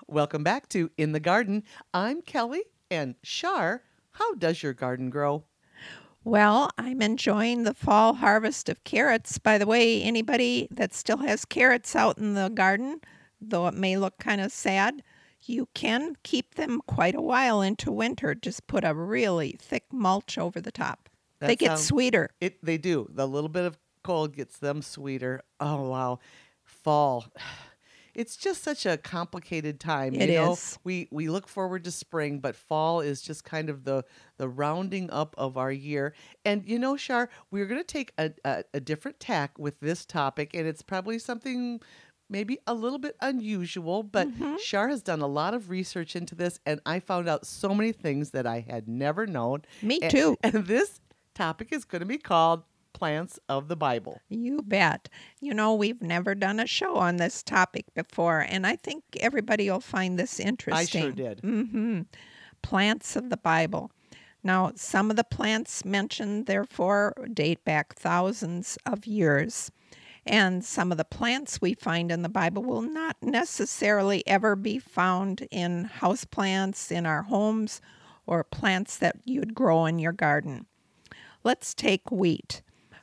Welcome back to In the Garden. I'm Kelly, and Shar, how does your garden grow? Well, I'm enjoying the fall harvest of carrots. By the way, anybody that still has carrots out in the garden, though it may look kind of sad, you can keep them quite a while into winter. Just put a really thick mulch over the top. They That get sounds sweeter. they do. The little bit of cold gets them sweeter. Oh wow. Fall. It's just such a complicated time. It is. We look forward to spring, but fall is just kind of the rounding up of our year. And Shar, we're going to take a different tack with this topic, and it's probably something maybe a little bit unusual, but Hmm. Shar has done a lot of research into this, and I found out so many things that I had never known. Me And, too. and this topic is going to be called Plants of the Bible. You bet. We've never done a show on this topic before, and I think everybody will find this I sure interesting. did. Plants of the Bible. Now, some of the plants mentioned, therefore, date back thousands of years. And some of the plants we find in the Bible will not necessarily ever be found in house plants in our homes or plants that you'd grow in your garden. Let's take wheat.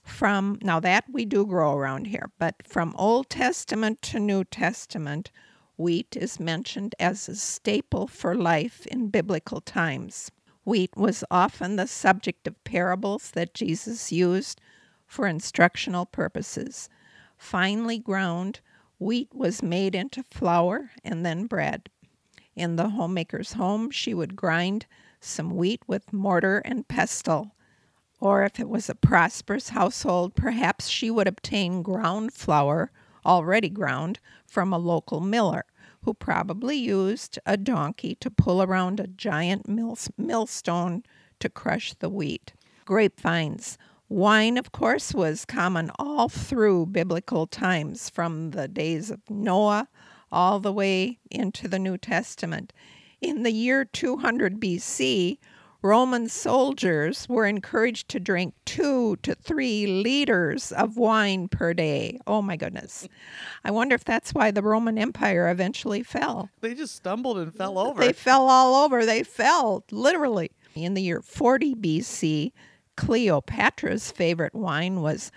Now that we do grow around here, but from Old Testament to New Testament, wheat is mentioned as a staple for life in biblical times. Wheat was often the subject of parables that Jesus used for instructional purposes. Finely ground, wheat was made into flour and then bread. In the homemaker's home, she would grind some wheat with mortar and pestle. Or if it was a prosperous household, perhaps she would obtain ground flour, already ground, from a local miller, who probably used a donkey to pull around a giant millstone to crush the wheat. Grapevines. Wine, of course, was common all through biblical times, from the days of Noah all the way into the New Testament. In the year 200 BC, Roman soldiers were encouraged to drink 2 to 3 liters of wine per day. Oh my goodness. I wonder if that's why the Roman Empire eventually fell. They just stumbled and fell They over. fell all over. They fell, literally. In the year 40 BC, Cleopatra's favorite wine was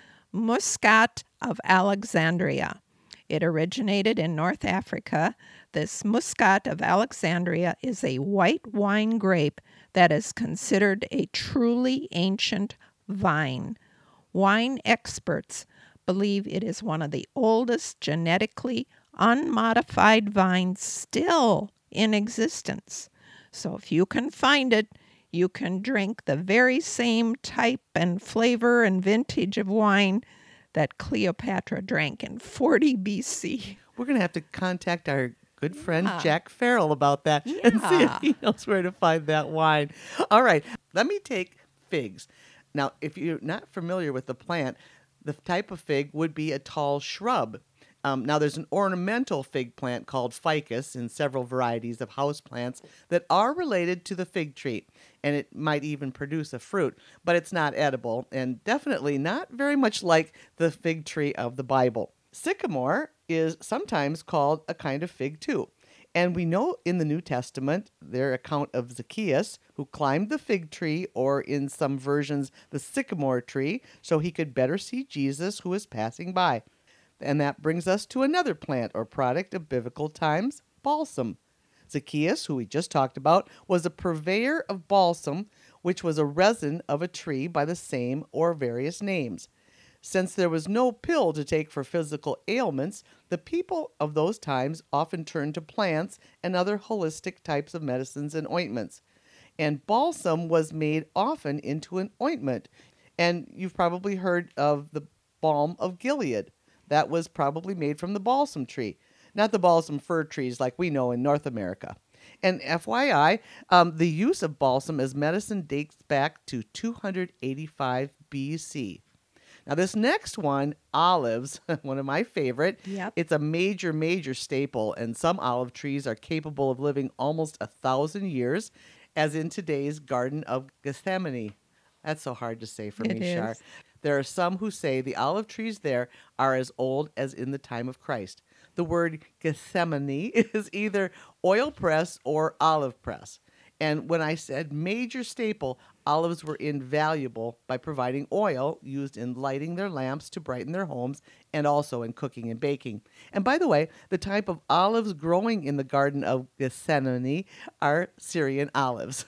Muscat of Alexandria. It originated in North Africa. This Muscat of Alexandria is a white wine grape that is considered a truly ancient vine. Wine experts believe it is one of the oldest genetically unmodified vines still in existence. So if you can find it, you can drink the very same type and flavor and vintage of wine that Cleopatra drank in 40 BC. We're going to have to contact our good friend Yeah. Jack Farrell about that and see if Yeah. he knows where to find that wine. All right, let me take figs. Now, if you're not familiar with the plant, the type of fig would be a tall shrub. Now, there's an ornamental fig plant called ficus and several varieties of house plants that are related to the fig tree, and it might even produce a fruit, but it's not edible and definitely not very much like the fig tree of the Bible. Sycamore is sometimes called a kind of fig too. And we know in the New Testament their account of Zacchaeus, who climbed the fig tree, or in some versions, the sycamore tree, so he could better see Jesus who was passing by. And that brings us to another plant or product of biblical times, balsam. Zacchaeus, who we just talked about, was a purveyor of balsam, which was a resin of a tree by the same or various names. Since there was no pill to take for physical ailments, the people of those times often turned to plants and other holistic types of medicines and ointments. And balsam was made often into an ointment. And you've probably heard of the balm of Gilead. That was probably made from the balsam tree, not the balsam fir trees like we know in North America. And FYI, the use of balsam as medicine dates back to 285 BC. Now, this next one, olives, one of my favorite. Yep. It's a major, major staple, and some olive trees are capable of living almost 1,000 years, as in today's Garden of Gethsemane. That's so hard to say for It me, Shar. is. There are some who say the olive trees there are as old as in the time of Christ. The word Gethsemane is either oil press or olive press. And when I said major staple, olives were invaluable by providing oil used in lighting their lamps to brighten their homes and also in cooking and baking. And by the way, the type of olives growing in the Garden of Gethsemane are Syrian olives.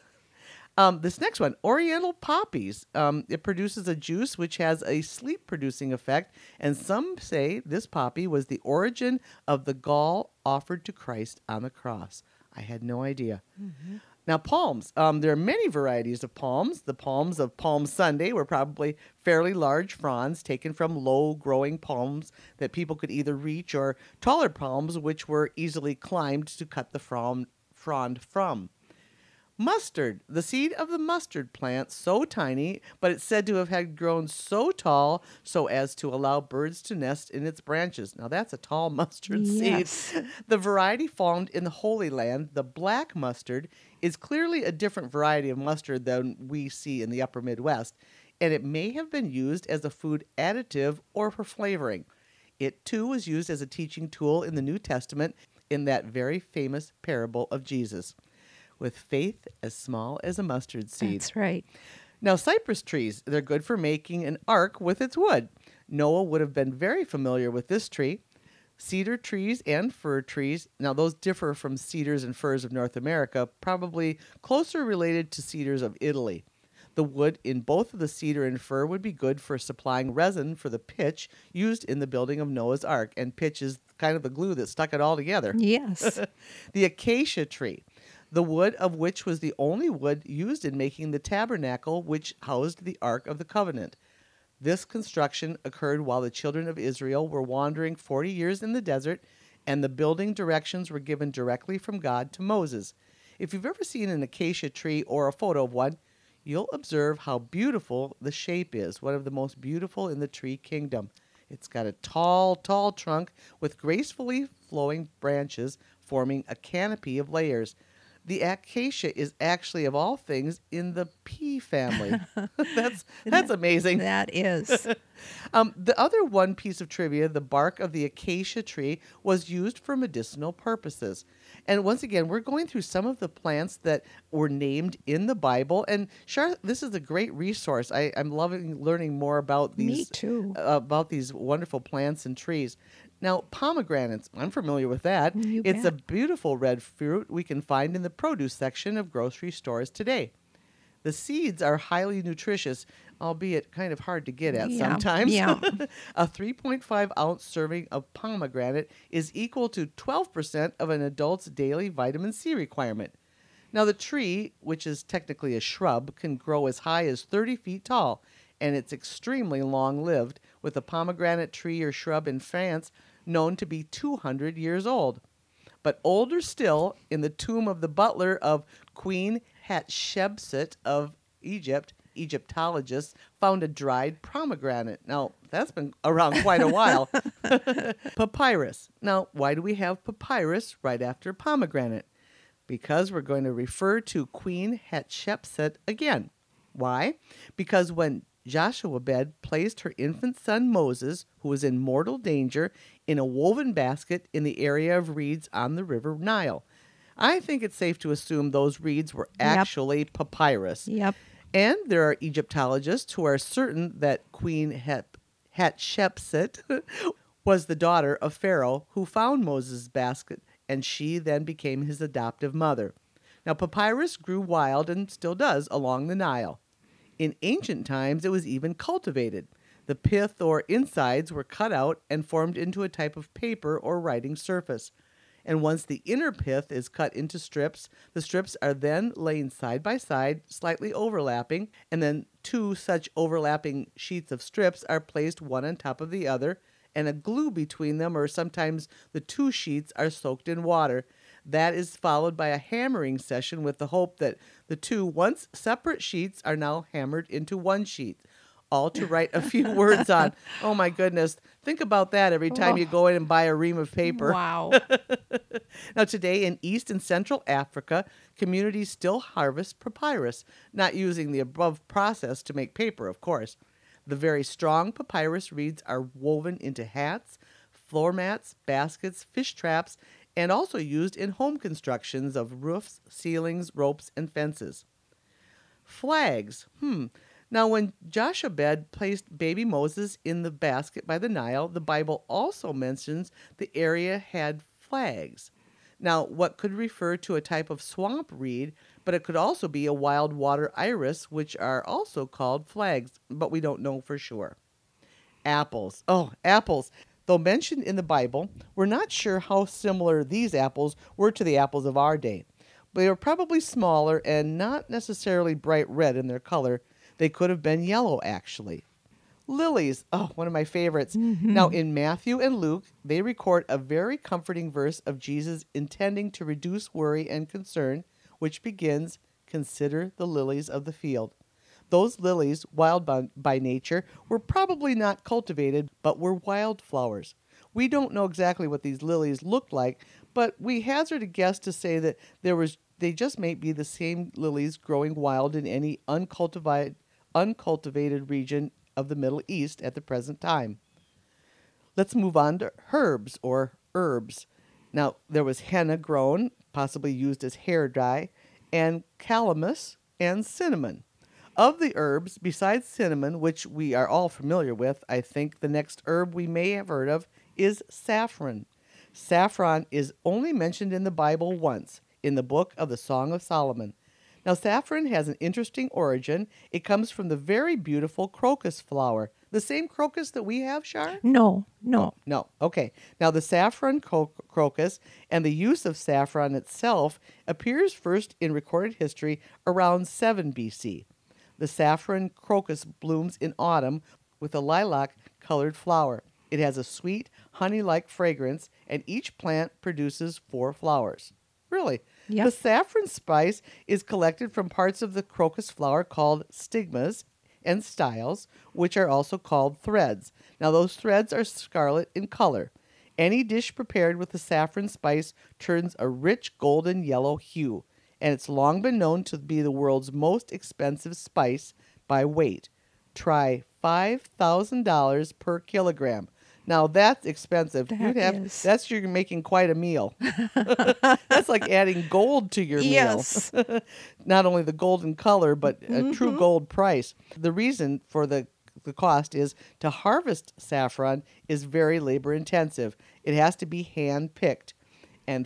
This next one, Oriental poppies. It produces a juice which has a sleep-producing effect, and some say this poppy was the origin of the gall offered to Christ on the cross. I had no idea. Now, palms. There are many varieties of palms. The palms of Palm Sunday were probably fairly large fronds taken from low-growing palms that people could either reach, or taller palms which were easily climbed to cut the frond from. Mustard, the seed of the mustard plant, so tiny, but it's said to have had grown so tall so as to allow birds to nest in its branches. Now that's a tall mustard Yes. seed. The variety found in the Holy Land, the black mustard, is clearly a different variety of mustard than we see in the upper Midwest, and it may have been used as a food additive or for flavoring. It too was used as a teaching tool in the New Testament in that very famous parable of Jesus. With faith as small as a mustard seed. That's right. Now, cypress trees, they're good for making an ark with its wood. Noah would have been very familiar with this tree. Cedar trees and fir trees, now those differ from cedars and firs of North America, probably closer related to cedars of Italy. The wood in both of the cedar and fir would be good for supplying resin for the pitch used in the building of Noah's Ark, and pitch is kind of the glue that stuck it all together. Yes. The acacia tree, the wood of which was the only wood used in making the tabernacle which housed the Ark of the Covenant. This construction occurred while the children of Israel were wandering 40 years in the desert, and the building directions were given directly from God to Moses. If you've ever seen an acacia tree or a photo of one, you'll observe how beautiful the shape is, one of the most beautiful in the tree kingdom. It's got a tall, tall trunk with gracefully flowing branches forming a canopy of layers. The acacia is actually, of all things, in the pea family. That's amazing. That is. The other one piece of trivia, the bark of the acacia tree was used for medicinal purposes. And once again, we're going through some of the plants that were named in the Bible. And Char, this is a great resource. I'm loving learning more about these. Me too. About these wonderful plants and trees. Now, pomegranates, I'm familiar with that. You It's a bet. beautiful red fruit we can find in the produce section of grocery stores today. The seeds are highly nutritious, albeit kind of hard to get at Yeah, sometimes. yeah. A 3.5 ounce serving of pomegranate is equal to 12% of an adult's daily vitamin C requirement. Now, the tree, which is technically a shrub, can grow as high as 30 feet tall, and it's extremely long-lived, with a pomegranate tree or shrub in France known to be 200 years old. But older still, in the tomb of the butler of Queen Hatshepsut of Egypt, Egyptologists found a dried pomegranate. Now, that's been around quite a while. Papyrus. Now, why do we have papyrus right after pomegranate? Because we're going to refer to Queen Hatshepsut again. Why? Because when Jochebed placed her infant son Moses, who was in mortal danger, in a woven basket in the area of reeds on the river Nile. I think it's safe to assume those reeds were actually papyrus. Yep. And there are Egyptologists who are certain that Queen Hatshepsut was the daughter of Pharaoh who found Moses' basket, and she then became his adoptive mother. Now, papyrus grew wild and still does along the Nile. In ancient times, it was even cultivated. The pith or insides were cut out and formed into a type of paper or writing surface. And once the inner pith is cut into strips, the strips are then laid side by side, slightly overlapping, and then two such overlapping sheets of strips are placed one on top of the other, and a glue between them, or sometimes the two sheets are soaked in water. That is followed by a hammering session with the hope that the two once separate sheets are now hammered into one sheet, all to write a few words on. Oh my goodness. Think about that every time you go in and buy a ream of paper. Wow. Now, today in East and Central Africa, communities still harvest papyrus, not using the above process to make paper, of course. The very strong papyrus reeds are woven into hats, floor mats, baskets, fish traps, and also used in home constructions of roofs, ceilings, ropes, and fences. Flags. Now, when Jochebed placed baby Moses in the basket by the Nile, the Bible also mentions the area had flags. Now, what could refer to a type of swamp reed, but it could also be a wild water iris, which are also called flags, but we don't know for sure. Apples. Oh, apples. Though mentioned in the Bible, we're not sure how similar these apples were to the apples of our day. They were probably smaller and not necessarily bright red in their color. They could have been yellow, actually. Lilies. Oh, one of my favorites. Now, in Matthew and Luke, they record a very comforting verse of Jesus intending to reduce worry and concern, which begins, "Consider the lilies of the field." Those lilies, wild by nature, were probably not cultivated, but were wildflowers. We don't know exactly what these lilies looked like, but we hazard a guess to say that they just may be the same lilies growing wild in any uncultivated region of the Middle East at the present time. Let's move on to herbs or herbs. Now, there was henna grown, possibly used as hair dye, and calamus and cinnamon. Of the herbs, besides cinnamon, which we are all familiar with, I think the next herb we may have heard of is saffron. Saffron is only mentioned in the Bible once, in the book of the Song of Solomon. Now, saffron has an interesting origin. It comes from the very beautiful crocus flower. The same crocus that we have, Shar? No. No. Okay. Now, the saffron crocus and the use of saffron itself appears first in recorded history around 7 BC. The saffron crocus blooms in autumn with a lilac-colored flower. It has a sweet, honey-like fragrance, and each plant produces 4 flowers. Really? Yep. The saffron spice is collected from parts of the crocus flower called stigmas and styles, which are also called threads. Now, those threads are scarlet in color. Any dish prepared with the saffron spice turns a rich golden yellow hue, and it's long been known to be the world's most expensive spice by weight. Try $5,000 per kilogram. Now, that's expensive. You're making quite a meal. That's like adding gold to your meal. Not only the golden color, but a true gold price. The reason for the cost is to harvest saffron is very labor intensive. It has to be hand picked. And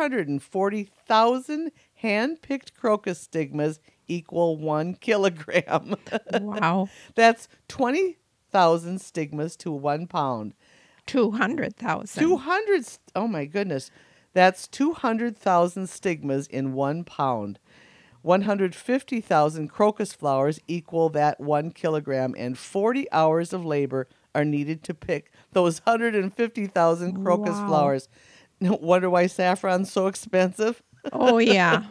440,000 hand-picked crocus stigmas equal 1 kilogram. Wow. That's 20,000 stigmas to 1 pound. 200,000. Oh my goodness. That's 200,000 stigmas in 1 pound. 150,000 crocus flowers equal that 1 kilogram, and 40 hours of labor are needed to pick those 150,000 crocus flowers. No wonder why saffron's so expensive. Oh, yeah.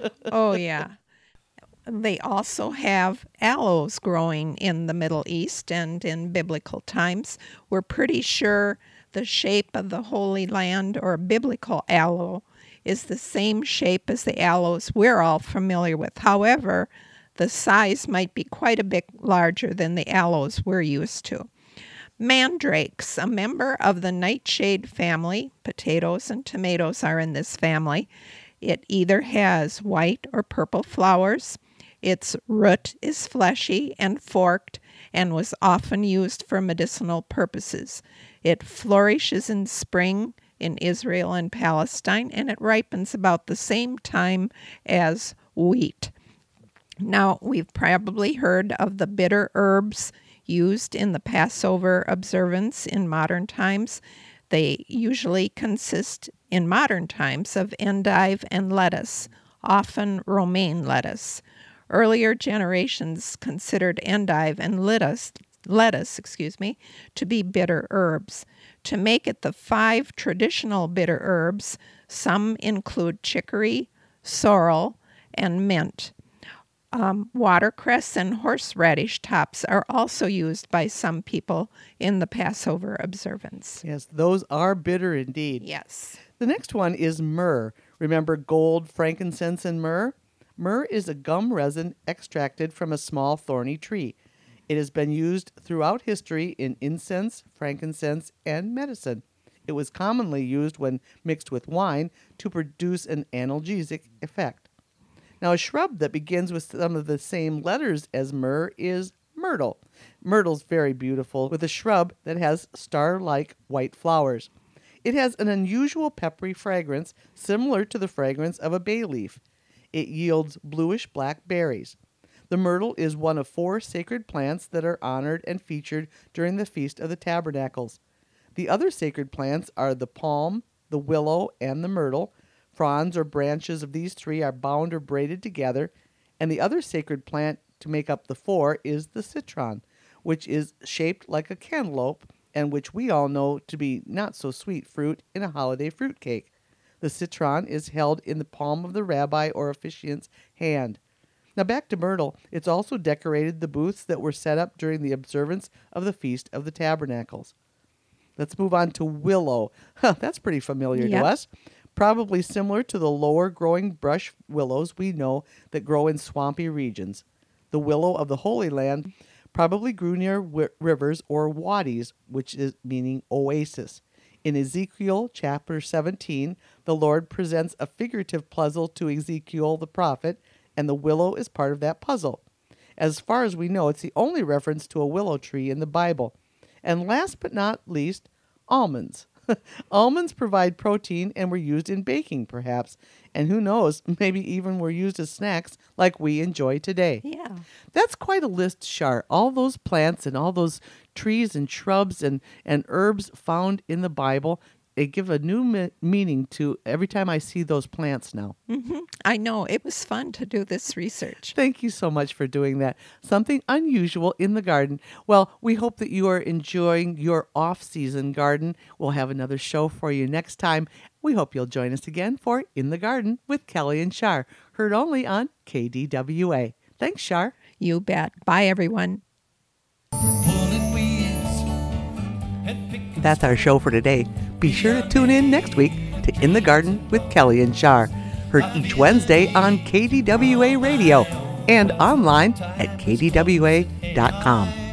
They also have aloes growing in the Middle East and in biblical times. We're pretty sure the shape of the Holy Land or biblical aloe is the same shape as the aloes we're all familiar with. However, the size might be quite a bit larger than the aloes we're used to. Mandrakes, a member of the nightshade family. Potatoes and tomatoes are in this family. It either has white or purple flowers. Its root is fleshy and forked and was often used for medicinal purposes. It flourishes in spring in Israel and Palestine, and it ripens about the same time as wheat. Now, we've probably heard of the bitter herbs used in the Passover observance in modern times. They usually consist in modern times of endive and lettuce, often romaine lettuce. Earlier generations considered endive and lettuce, to be bitter herbs. To make it the 5 traditional bitter herbs, some include chicory, sorrel, and mint. Watercress and horseradish tops are also used by some people in the Passover observance. Yes, those are bitter indeed. Yes. The next one is myrrh. Remember gold, frankincense, and myrrh? Myrrh is a gum resin extracted from a small thorny tree. It has been used throughout history in incense, frankincense, and medicine. It was commonly used when mixed with wine to produce an analgesic effect. Now, a shrub that begins with some of the same letters as myrrh is myrtle. Myrtle's very beautiful, with a shrub that has star-like white flowers. It has an unusual peppery fragrance similar to the fragrance of a bay leaf. It yields bluish-black berries. The myrtle is one of 4 sacred plants that are honored and featured during the Feast of the Tabernacles. The other sacred plants are the palm, the willow, and the myrtle. Fronds or branches of these 3 are bound or braided together, and the other sacred plant to make up the 4 is the citron, which is shaped like a cantaloupe and which we all know to be not so sweet fruit in a holiday fruit cake. The citron is held in the palm of the rabbi or officiant's hand. Now back to myrtle, it's also decorated the booths that were set up during the observance of the Feast of the Tabernacles. Let's move on to willow. That's pretty familiar to us. Probably similar to the lower growing brush willows we know that grow in swampy regions. The willow of the Holy Land probably grew near rivers or wadis, which is meaning oasis. In Ezekiel chapter 17, the Lord presents a figurative puzzle to Ezekiel the prophet, and the willow is part of that puzzle. As far as we know, it's the only reference to a willow tree in the Bible. And last but not least, almonds. Almonds provide protein and were used in baking, perhaps. And who knows, maybe even were used as snacks like we enjoy today. Yeah. That's quite a list, Shar. All those plants and all those trees and shrubs and herbs found in the Bible, they give a new meaning to every time I see those plants now. Mm-hmm. I know. It was fun to do this research. Thank you so much for doing that. Something unusual in the garden. Well, we hope that you are enjoying your off-season garden. We'll have another show for you next time. We hope you'll join us again for In the Garden with Kelly and Shar, heard only on KDWA. Thanks, Shar. You bet. Bye, everyone. That's our show for today. Be sure to tune in next week to In the Garden with Kelly and Shar, heard each Wednesday on KDWA Radio and online at kdwa.com.